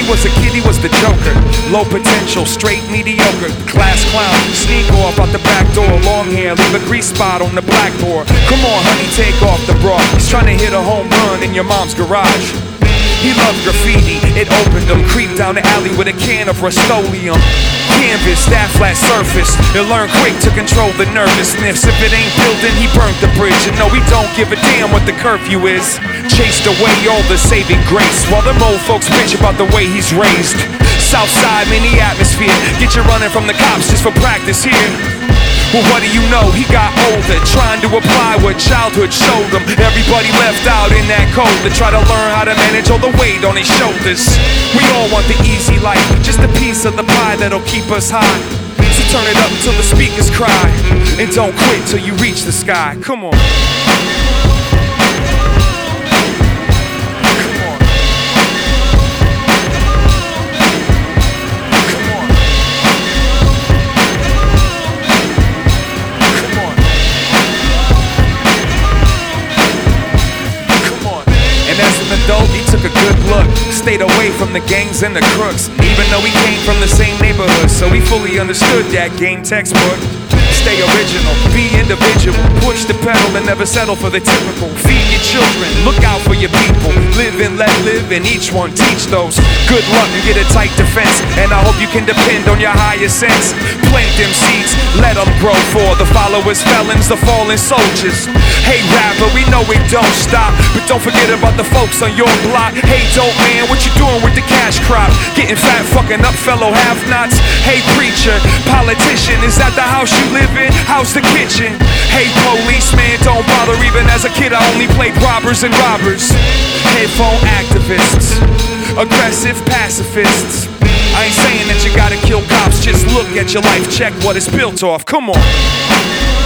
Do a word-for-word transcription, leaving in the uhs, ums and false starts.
he was a kid, he was the joker. Low potential, straight mediocre. Class clown, sneak off out the back door. Long hair, leave a grease spot on the blackboard. Come on, honey, take off the bra. He's trying to hit a home run in your mom's garage. He loved graffiti, it opened him. Creeped down the alley with a can of Rust-Oleum. Canvas, that flat surface. He'll learn quick to control the nervousness. If it ain't building, he burnt the bridge. And no, he don't give a damn what the curfew is. Chased away all the saving grace, while them old folks bitch about the way he's raised. Southside, mini atmosphere. Get you running from the cops just for practice here. Well, what do you know? He got older, trying to apply what childhood showed him. Everybody left out in that cold to try to learn how to manage all the weight on his shoulders. We all want the easy life, just a piece of the pie that'll keep us high. So turn it up until the speakers cry, and don't quit till you reach the sky. Come on. Adult, he took a good look, stayed away from the gangs and the crooks. Even though he came from the same neighborhood, so he fully understood that game textbook. Stay original, be individual, push the pedal and never settle for the typical. Feed your children, look out for your people. Live and let live, and each one teach those. Good luck and get a tight defense, and I hope you can depend on your higher sense. Plant them seeds, let them grow for the followers, felons, the fallen soldiers. Hey rapper, we know it don't stop, but don't forget about the folks on your block. Hey dope man, what you doing with the cash crop? Getting fat, fucking up fellow have-nots. Hey preacher, politician, is that the house you live in? How's the kitchen? Hey policeman, don't bother, even as a kid I only played robbers and robbers. Headphone activists, aggressive pacifists. I ain't saying that you gotta kill cops, just look at your life, check what it's built off, come on.